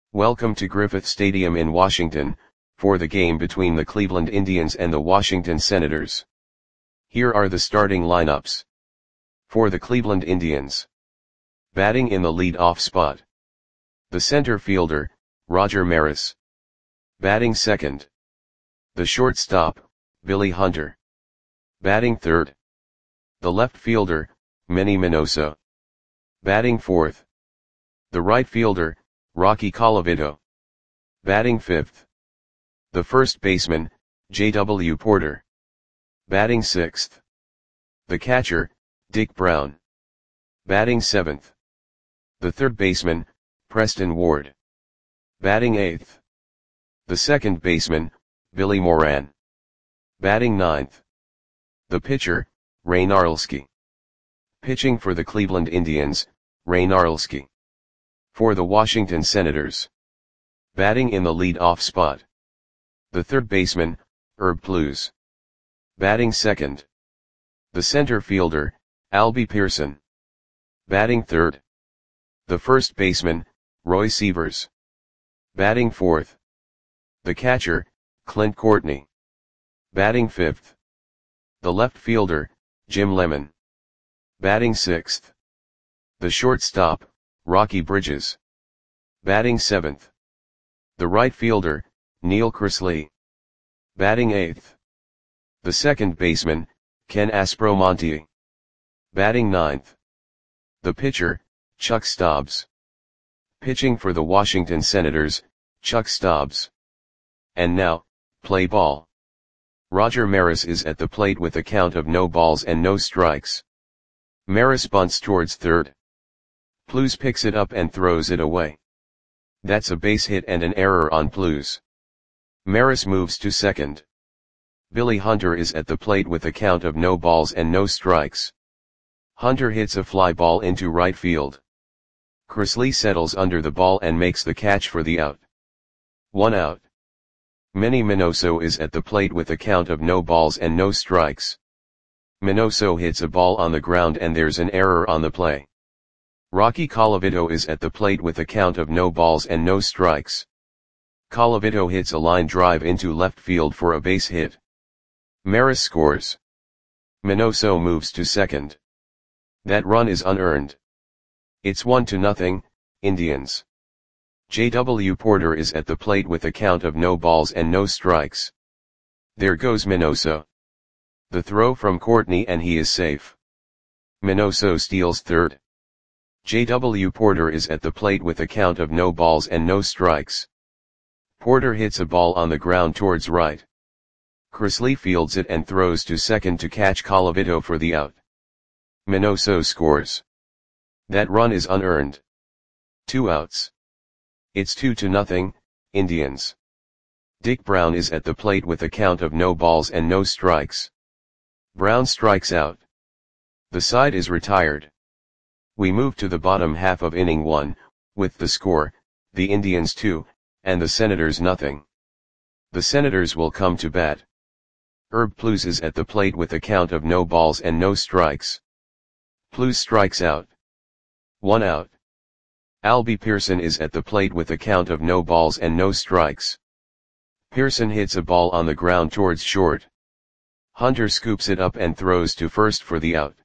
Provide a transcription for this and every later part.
Welcome to Griffith Stadium in Washington, for the game between the Cleveland Indians and the Washington Senators. Here are the starting lineups. For the Cleveland Indians. Batting in the lead-off spot. The center fielder, Roger Maris. Batting second. The shortstop, Billy Hunter. Batting third. The left fielder, Manny Minoso. Batting fourth. The right fielder, Rocky Colavito. Batting fifth. The first baseman, J.W. Porter. Batting sixth. The catcher, Dick Brown. Batting seventh. The third baseman, Preston Ward. Batting eighth. The second baseman, Billy Moran. Batting ninth. The pitcher, Ray Narleski. Pitching for the Cleveland Indians, Ray Narleski. For the Washington Senators. Batting in the lead-off spot. The third baseman, Herb Plews. Batting second. The center fielder, Albie Pearson. Batting third. The first baseman, Roy Sievers. Batting fourth. The catcher, Clint Courtney. Batting fifth. The left fielder, Jim Lemon. Batting sixth. The shortstop, Rocky Bridges. Batting seventh. The right fielder, Neil Chrisley. Batting eighth. The second baseman, Ken Aspromonte. Batting ninth. The pitcher, Chuck Stobbs. Pitching for the Washington Senators, Chuck Stobbs. And now, play ball. Roger Maris is at the plate with a count of no balls and no strikes. Maris bunts towards third. Plews picks it up and throws it away. That's a base hit and an error on Plews. Maris moves to second. Billy Hunter is at the plate with a count of no balls and no strikes. Hunter hits a fly ball into right field. Chrisley settles under the ball and makes the catch for the out. 1 out. Manny Minoso is at the plate with a count of no balls and no strikes. Minoso hits a ball on the ground and there's an error on the play. Rocky Colavito is at the plate with a count of no balls and no strikes. Colavito hits a line drive into left field for a base hit. Maris scores. Minoso moves to second. That run is unearned. It's 1-0, Indians. J.W. Porter is at the plate with a count of no balls and no strikes. There goes Minoso. The throw from Courtney and he is safe. Minoso steals third. J.W. Porter is at the plate with a count of no balls and no strikes. Porter hits a ball on the ground towards right. Chrisley fields it and throws to second to catch Colavito for the out. Minoso scores. That run is unearned. 2 outs. It's 2-0, Indians. Dick Brown is at the plate with a count of no balls and no strikes. Brown strikes out. The side is retired. We move to the bottom half of inning 1, with the score, the Indians 2, and the Senators 0. The Senators will come to bat. Herb Plews is at the plate with a count of no balls and no strikes. Plews strikes out. 1 out. Albie Pearson is at the plate with a count of no balls and no strikes. Pearson hits a ball on the ground towards short. Hunter scoops it up and throws to first for the out.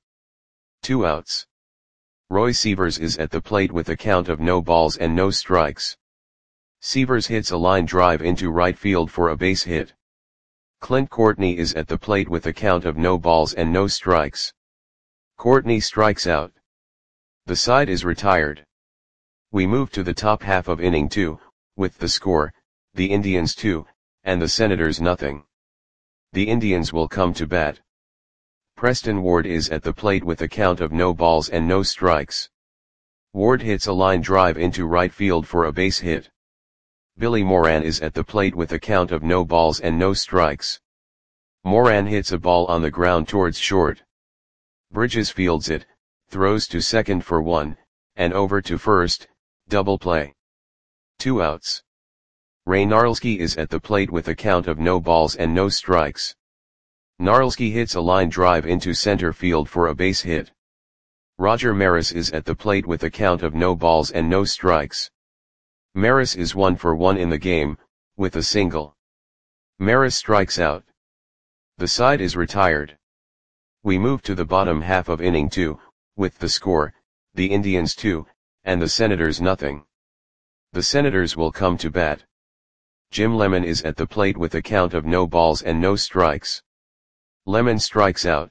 2 outs. Roy Sievers is at the plate with a count of no balls and no strikes. Sievers hits a line drive into right field for a base hit. Clint Courtney is at the plate with a count of no balls and no strikes. Courtney strikes out. The side is retired. We move to the top half of inning 2, with the score, the Indians 2, and the Senators 0. The Indians will come to bat. Preston Ward is at the plate with a count of no balls and no strikes. Ward hits a line drive into right field for a base hit. Billy Moran is at the plate with a count of no balls and no strikes. Moran hits a ball on the ground towards short. Bridges fields it, throws to second for 1, and over to first, double play. 2 outs. Ray Narleski is at the plate with a count of no balls and no strikes. Narleski hits a line drive into center field for a base hit. Roger Maris is at the plate with a count of no balls and no strikes. Maris is 1 for 1 in the game, with a single. Maris strikes out. The side is retired. We move to the bottom half of inning 2, with the score, the Indians 2, and the Senators nothing. The Senators will come to bat. Jim Lemon is at the plate with a count of no balls and no strikes. Lemon strikes out.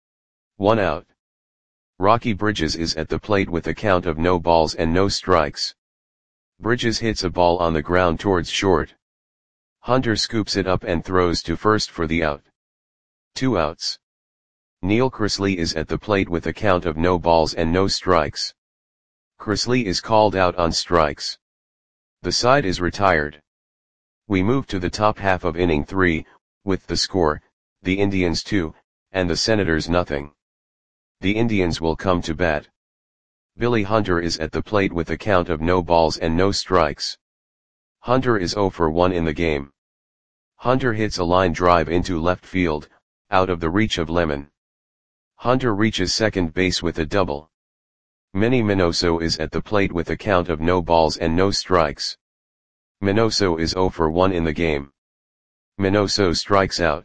1 out. Rocky Bridges is at the plate with a count of no balls and no strikes. Bridges hits a ball on the ground towards short. Hunter scoops it up and throws to first for the out. 2 outs. Neil Chrisley is at the plate with a count of no balls and no strikes. Chrisley is called out on strikes. The side is retired. We move to the top half of inning 3, with the score, the Indians 2, and the Senators nothing. The Indians will come to bat. Billy Hunter is at the plate with a count of no balls and no strikes. Hunter is 0 for 1 in the game. Hunter hits a line drive into left field, out of the reach of Lemon. Hunter reaches second base with a double. Manny Minoso is at the plate with a count of no balls and no strikes. Minoso is 0 for 1 in the game. Minoso strikes out.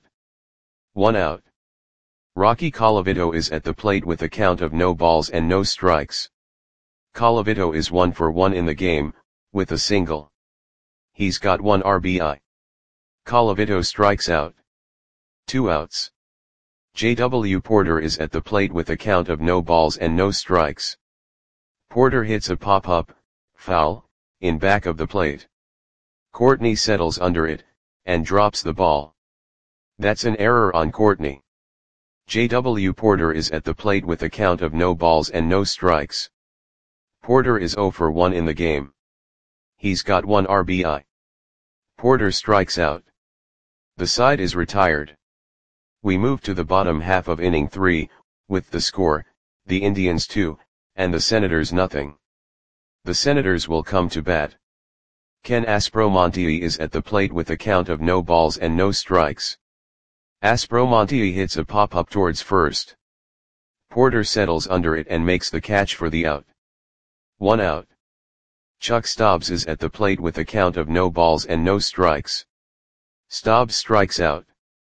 1 out. Rocky Colavito is at the plate with a count of no balls and no strikes. Colavito is 1 for 1 in the game, with a single. He's got 1 RBI. Colavito strikes out. 2 outs. J.W. Porter is at the plate with a count of no balls and no strikes. Porter hits a pop-up, foul, in back of the plate. Courtney settles under it, and drops the ball. That's an error on Courtney. J.W. Porter is at the plate with a count of no balls and no strikes. Porter is 0 for 1 in the game. He's got 1 RBI. Porter strikes out. The side is retired. We move to the bottom half of inning 3, with the score, the Indians 2, and the Senators nothing. The Senators will come to bat. Ken Aspromonte is at the plate with a count of no balls and no strikes. Aspromonte hits a pop-up towards first. Porter settles under it and makes the catch for the out. 1 out. Chuck Stobbs is at the plate with a count of no balls and no strikes. Stobbs strikes out.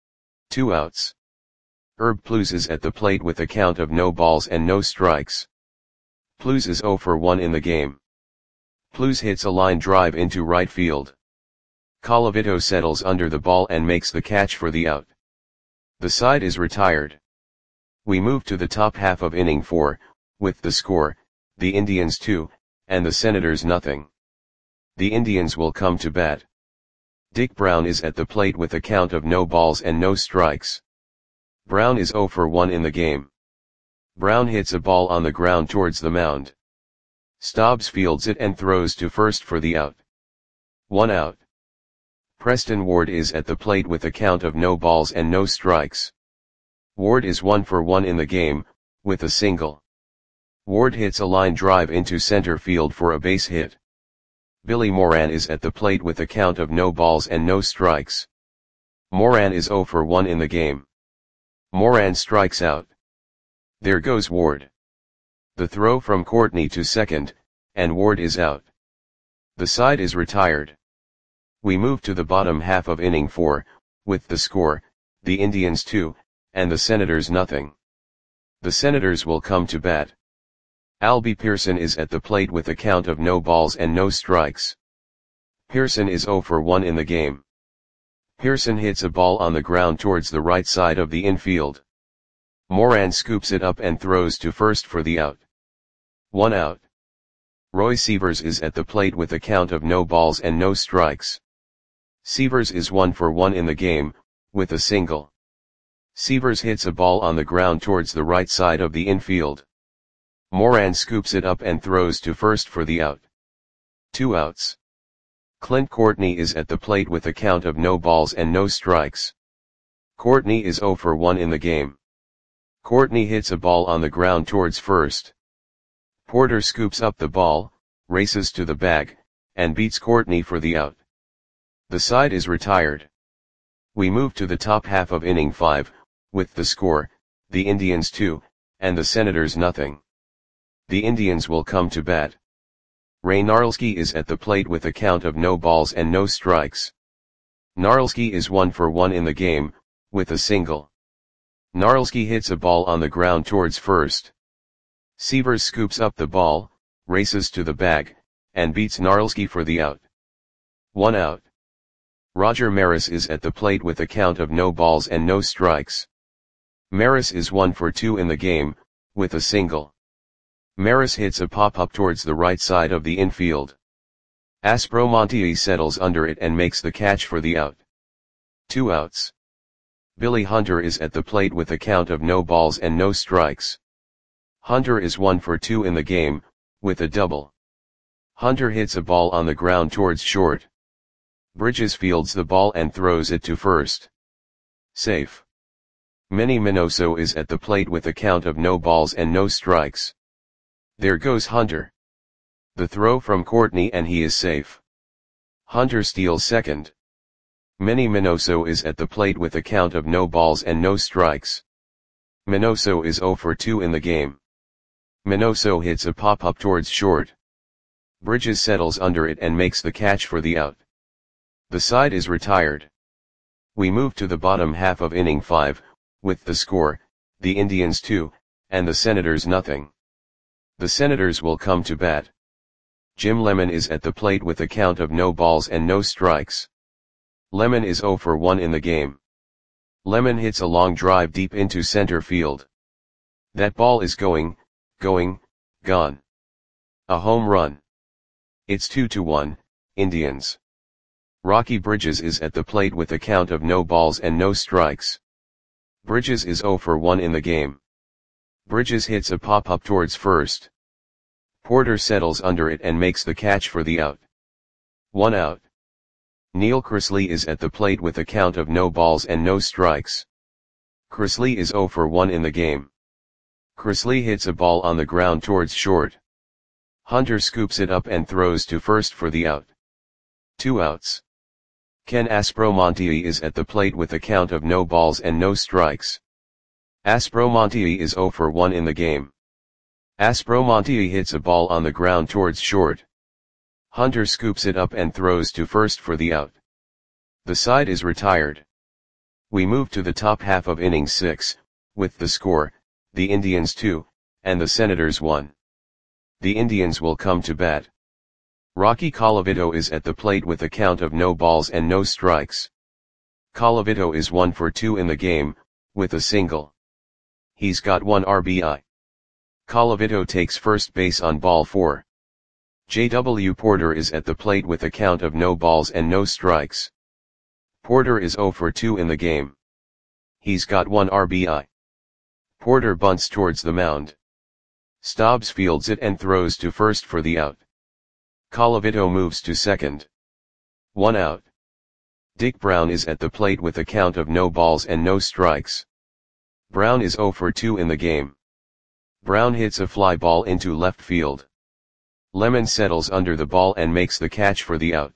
2 outs. Herb Plews is at the plate with a count of no balls and no strikes. Plews is 0 for 1 in the game. Plews hits a line drive into right field. Colavito settles under the ball and makes the catch for the out. The side is retired. We move to the top half of inning 4, with the score, the Indians 2, and the Senators nothing. The Indians will come to bat. Dick Brown is at the plate with a count of no balls and no strikes. Brown is 0 for 1 in the game. Brown hits a ball on the ground towards the mound. Stobbs fields it and throws to first for the out. 1 out. Preston Ward is at the plate with a count of no balls and no strikes. Ward is 1 for 1 in the game, with a single. Ward hits a line drive into center field for a base hit. Billy Moran is at the plate with a count of no balls and no strikes. Moran is 0 for 1 in the game. Moran strikes out. There goes Ward. The throw from Courtney to second, and Ward is out. The side is retired. We move to the bottom half of inning 4, with the score, the Indians 2, and the Senators nothing. The Senators will come to bat. Albie Pearson is at the plate with a count of no balls and no strikes. Pearson is 0 for 1 in the game. Pearson hits a ball on the ground towards the right side of the infield. Moran scoops it up and throws to first for the out. 1 out. Roy Sievers is at the plate with a count of no balls and no strikes. Sievers is 1 for 1 in the game, with a single. Sievers hits a ball on the ground towards the right side of the infield. Moran scoops it up and throws to first for the out. 2 outs. Clint Courtney is at the plate with a count of no balls and no strikes. Courtney is 0 for 1 in the game. Courtney hits a ball on the ground towards first. Porter scoops up the ball, races to the bag, and beats Courtney for the out. The side is retired. We move to the top half of inning 5, with the score, the Indians 2, and the Senators nothing. The Indians will come to bat. Ray Gnarlski is at the plate with a count of no balls and no strikes. Gnarlski is 1 for 1 in the game, with a single. Gnarlski hits a ball on the ground towards first. Sievers scoops up the ball, races to the bag, and beats Gnarlski for the out. 1 out. Roger Maris is at the plate with a count of no balls and no strikes. Maris is 1 for 2 in the game, with a single. Maris hits a pop-up towards the right side of the infield. Aspromonte settles under it and makes the catch for the out. 2 outs. Billy Hunter is at the plate with a count of no balls and no strikes. Hunter is 1 for 2 in the game, with a double. Hunter hits a ball on the ground towards short. Bridges fields the ball and throws it to first. Safe. Manny Minoso is at the plate with a count of no balls and no strikes. There goes Hunter. The throw from Courtney and he is safe. Hunter steals second. Manny Minoso is at the plate with a count of no balls and no strikes. Minoso is 0 for 2 in the game. Minoso hits a pop-up towards short. Bridges settles under it and makes the catch for the out. The side is retired. We move to the bottom half of inning 5, with the score, the Indians 2, and the Senators nothing. The Senators will come to bat. Jim Lemon is at the plate with a count of no balls and no strikes. Lemon is 0 for 1 in the game. Lemon hits a long drive deep into center field. That ball is going, gone. A home run. It's 2-1, Indians. Rocky Bridges is at the plate with a count of no balls and no strikes. Bridges is 0 for 1 in the game. Bridges hits a pop-up towards first. Porter settles under it and makes the catch for the out. 1 out. Neil Crisley is at the plate with a count of no balls and no strikes. Crisley is 0 for 1 in the game. Crisley hits a ball on the ground towards short. Hunter scoops it up and throws to first for the out. 2 outs. Ken Aspromonte is at the plate with a count of no balls and no strikes. Aspromonte is 0 for 1 in the game. Aspromonte hits a ball on the ground towards short. Hunter scoops it up and throws to first for the out. The side is retired. We move to the top half of inning 6, with the score, the Indians 2, and the Senators 1. The Indians will come to bat. Rocky Colavito is at the plate with a count of no balls and no strikes. Colavito is 1 for 2 in the game, with a single. He's got 1 RBI. Colavito takes first base on ball 4. J.W. Porter is at the plate with a count of no balls and no strikes. Porter is 0 for 2 in the game. He's got 1 RBI. Porter bunts towards the mound. Stobbs fields it and throws to first for the out. Colavito moves to second. 1 out. Dick Brown is at the plate with a count of no balls and no strikes. Brown is 0 for 2 in the game. Brown hits a fly ball into left field. Lemon settles under the ball and makes the catch for the out.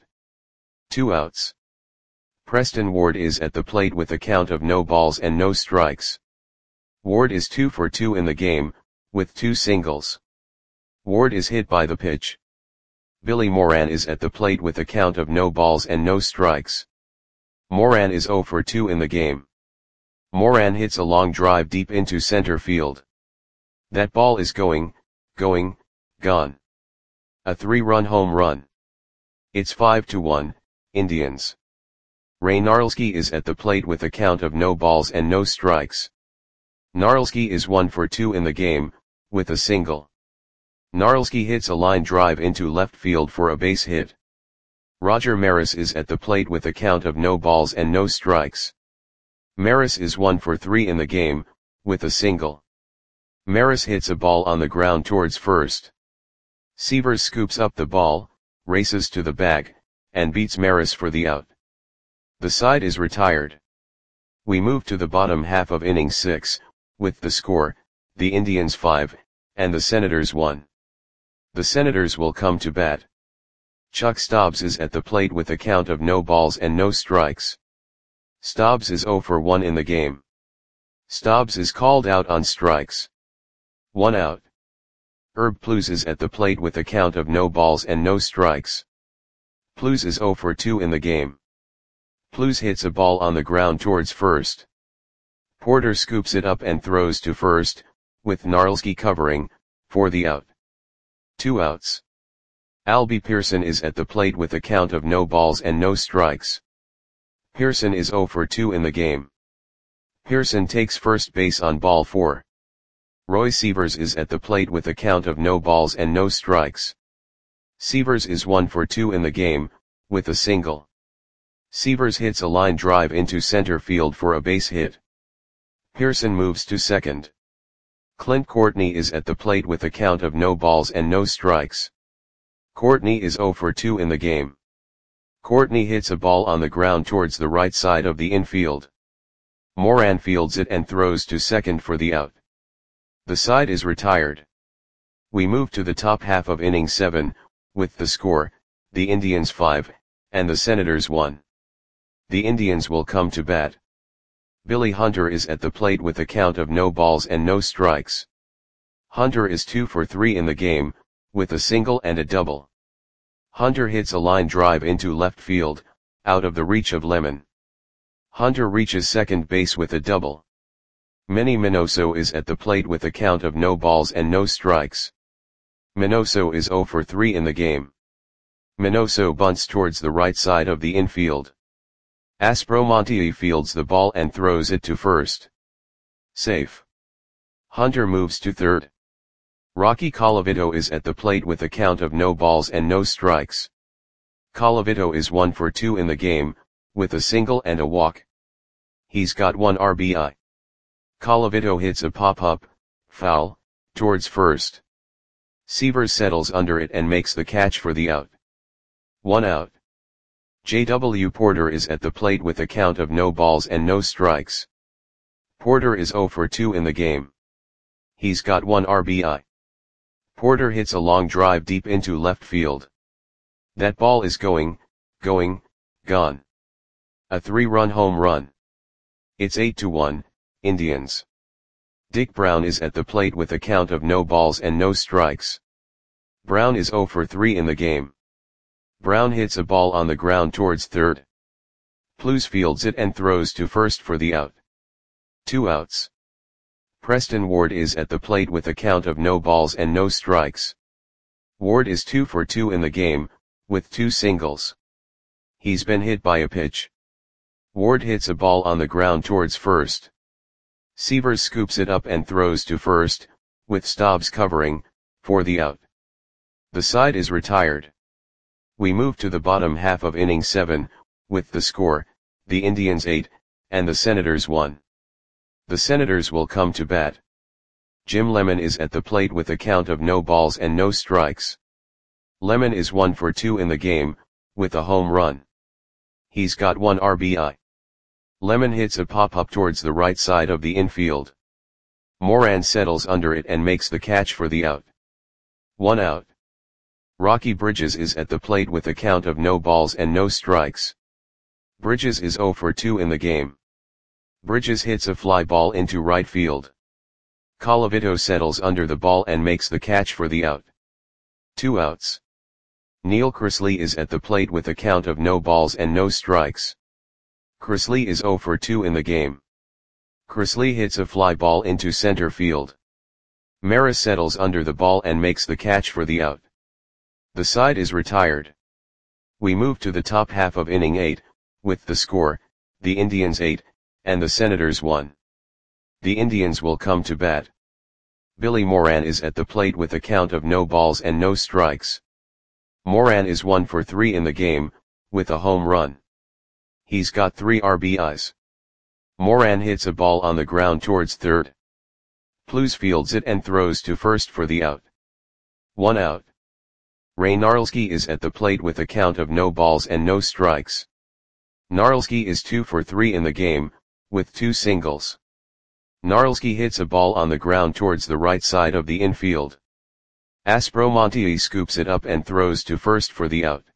2 outs. Preston Ward is at the plate with a count of no balls and no strikes. Ward is 2 for 2 in the game, with 2 singles. Ward is hit by the pitch. Billy Moran is at the plate with a count of no balls and no strikes. Moran is 0 for 2 in the game. Moran hits a long drive deep into center field. That ball is going, gone. A 3-run home run. It's 5-1, Indians. Ray Gnarlski is at the plate with a count of no balls and no strikes. Gnarlski is 1 for 2 in the game, with a single. Gnarlski hits a line drive into left field for a base hit. Roger Maris is at the plate with a count of no balls and no strikes. Maris is 1 for 3 in the game, with a single. Maris hits a ball on the ground towards first. Sievers scoops up the ball, races to the bag, and beats Maris for the out. The side is retired. We move to the bottom half of inning 6, with the score, the Indians 5, and the Senators 1. The Senators will come to bat. Chuck Stobbs is at the plate with a count of no balls and no strikes. Stobbs is 0 for 1 in the game. Stobbs is called out on strikes. 1 out. Herb Plews is at the plate with a count of no balls and no strikes. Plews is 0 for 2 in the game. Plews hits a ball on the ground towards first. Porter scoops it up and throws to first, with Narlski covering, for the out. 2 outs. Albie Pearson is at the plate with a count of no balls and no strikes. Pearson is 0 for 2 in the game. Pearson takes first base on ball 4. Roy Sievers is at the plate with a count of no balls and no strikes. Sievers is 1 for 2 in the game, with a single. Sievers hits a line drive into center field for a base hit. Pearson moves to second. Clint Courtney is at the plate with a count of no balls and no strikes. Courtney is 0 for 2 in the game. Courtney hits a ball on the ground towards the right side of the infield. Moran fields it and throws to second for the out. The side is retired. We move to the top half of inning 7, with the score, the Indians 5, and the Senators 1. The Indians will come to bat. Billy Hunter is at the plate with a count of no balls and no strikes. Hunter is 2 for 3 in the game, with a single and a double. Hunter hits a line drive into left field, out of the reach of Lemon. Hunter reaches second base with a double. Manny Minoso is at the plate with a count of no balls and no strikes. Minoso is 0 for 3 in the game. Minoso bunts towards the right side of the infield. Aspromonte fields the ball and throws it to first. Safe. Hunter moves to third. Rocky Colavito is at the plate with a count of no balls and no strikes. Colavito is 1 for 2 in the game, with a single and a walk. He's got 1 RBI. Colavito hits a pop-up, foul, towards first. Sievers settles under it and makes the catch for the out. 1 out. J.W. Porter is at the plate with a count of no balls and no strikes. Porter is 0 for 2 in the game. He's got 1 RBI. Porter hits a long drive deep into left field. That ball is gone. A 3-run home run. It's 8-1, Indians. Dick Brown is at the plate with a count of no balls and no strikes. Brown is 0 for 3 in the game. Brown hits a ball on the ground towards third. Plews fields it and throws to first for the out. 2 outs. Preston Ward is at the plate with a count of no balls and no strikes. Ward is 2 for 2 in the game, with 2 singles. He's been hit by a pitch. Ward hits a ball on the ground towards first. Sievers scoops it up and throws to first, with Stobbs covering, for the out. The side is retired. We move to the bottom half of inning 7, with the score, the Indians 8, and the Senators 1. The Senators will come to bat. Jim Lemon is at the plate with a count of no balls and no strikes. Lemon is 1 for 2 in the game, with a home run. He's got 1 RBI. Lemon hits a pop-up towards the right side of the infield. Moran settles under it and makes the catch for the out. 1 out. Rocky Bridges is at the plate with a count of no balls and no strikes. Bridges is 0 for 2 in the game. Bridges hits a fly ball into right field. Colavito settles under the ball and makes the catch for the out. 2 outs. Neil Chrisley is at the plate with a count of no balls and no strikes. Chrisley is 0 for 2 in the game. Chrisley hits a fly ball into center field. Maris settles under the ball and makes the catch for the out. The side is retired. We move to the top half of inning 8, with the score, the Indians 8, and the Senators 1. The Indians will come to bat. Billy Moran is at the plate with a count of no balls and no strikes. Moran is 1 for 3 in the game, with a home run. He's got 3 RBIs. Moran hits a ball on the ground towards third. Plews fields it and throws to first for the out. 1 out. Ray Narlski is at the plate with a count of no balls and no strikes. Narlski is 2 for 3 in the game, with 2 singles. Narlski hits a ball on the ground towards the right side of the infield. Aspromonte scoops it up and throws to first for the out.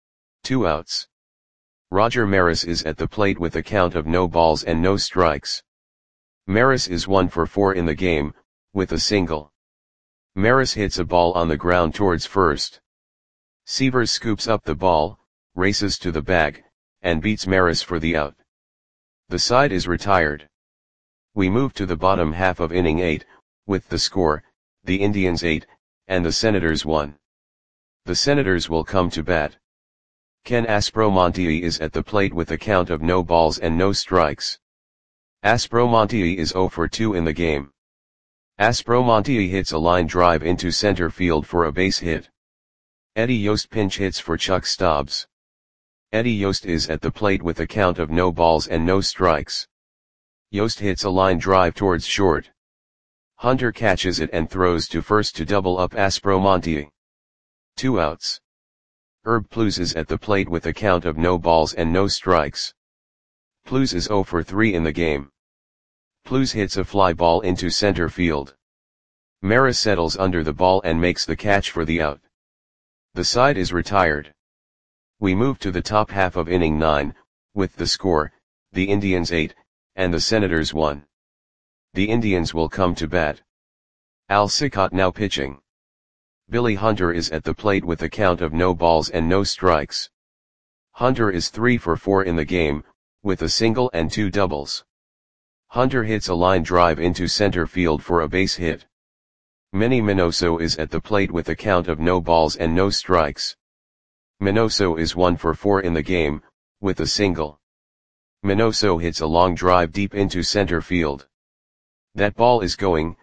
2 outs. Roger Maris is at the plate with a count of no balls and no strikes. Maris is 1 for 4 in the game, with a single. Maris hits a ball on the ground towards first. Sievers scoops up the ball, races to the bag, and beats Maris for the out. The side is retired. We move to the bottom half of inning 8, with the score, the Indians 8, and the Senators 1. The Senators will come to bat. Ken Aspromonte is at the plate with a count of no balls and no strikes. Aspromonte is 0 for 2 in the game. Aspromonte hits a line drive into center field for a base hit. Eddie Yost pinch hits for Chuck Stobbs. Eddie Yost is at the plate with a count of no balls and no strikes. Yost hits a line drive towards short. Hunter catches it and throws to first to double up Aspromonte. 2 outs. Herb Plews is at the plate with a count of no balls and no strikes. Plews is 0 for 3 in the game. Plews hits a fly ball into center field. Maris settles under the ball and makes the catch for the out. The side is retired. We move to the top half of inning 9, with the score, the Indians 8, and the Senators 1. The Indians will come to bat. Al Cicotte now pitching. Billy Hunter is at the plate with a count of no balls and no strikes. Hunter is 3 for 4 in the game, with a single and 2 doubles. Hunter hits a line drive into center field for a base hit. Manny Minoso is at the plate with a count of no balls and no strikes. Minoso is 1 for 4 in the game, with a single. Minoso hits a long drive deep into center field. That ball is gone.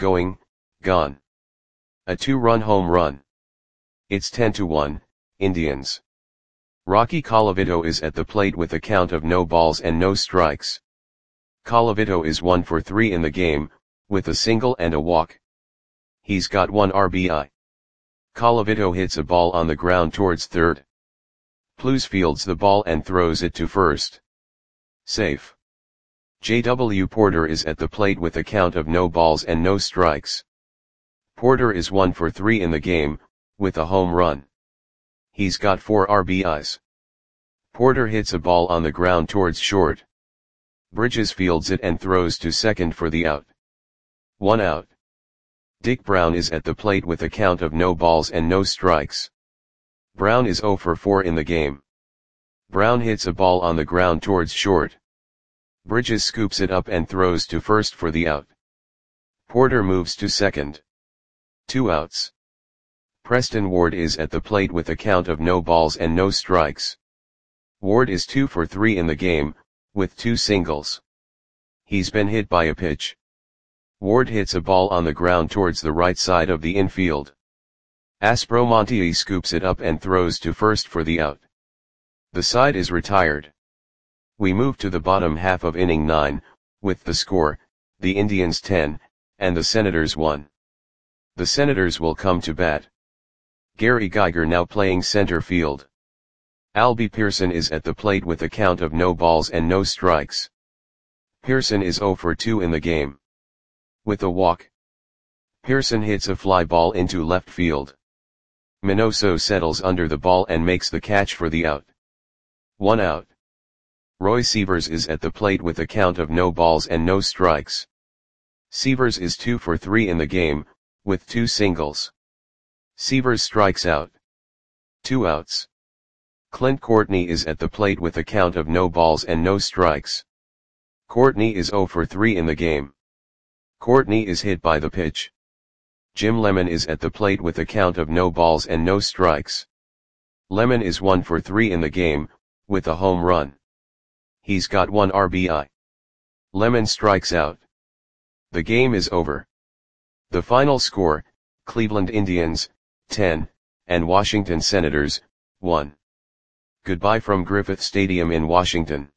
A 2-run home run. It's 10-1, Indians. Rocky Colavito is at the plate with a count of no balls and no strikes. Colavito is 1 for 3 in the game, with a single and a walk. He's got 1 RBI. Colavito hits a ball on the ground towards third. Plews fields the ball and throws it to first. Safe. J.W. Porter is at the plate with a count of no balls and no strikes. Porter is 1 for 3 in the game, with a home run. He's got 4 RBIs. Porter hits a ball on the ground towards short. Bridges fields it and throws to second for the out. 1 out. Dick Brown is at the plate with a count of no balls and no strikes. Brown is 0 for 4 in the game. Brown hits a ball on the ground towards short. Bridges scoops it up and throws to first for the out. Porter moves to second. 2 outs. Preston Ward is at the plate with a count of no balls and no strikes. Ward is 2 for 3 in the game, with 2 singles. He's been hit by a pitch. Ward hits a ball on the ground towards the right side of the infield. Aspromonte scoops it up and throws to first for the out. The side is retired. We move to the bottom half of inning 9, with the score, the Indians 10, and the Senators 1. The Senators will come to bat. Gary Geiger now playing center field. Albie Pearson is at the plate with a count of no balls and no strikes. Pearson is 0 for 2 in the game. With a walk. Pearson hits a fly ball into left field. Minoso settles under the ball and makes the catch for the out. 1 out. Roy Sievers is at the plate with a count of no balls and no strikes. Sievers is 2 for 3 in the game, with 2 singles. Sievers strikes out. 2 outs. Clint Courtney is at the plate with a count of no balls and no strikes. Courtney is 0 for 3 in the game. Courtney is hit by the pitch. Jim Lemon is at the plate with a count of no balls and no strikes. Lemon is 1 for 3 in the game, with a home run. He's got 1 RBI. Lemon strikes out. The game is over. The final score, Cleveland Indians, 10, and Washington Senators, 1. Goodbye from Griffith Stadium in Washington.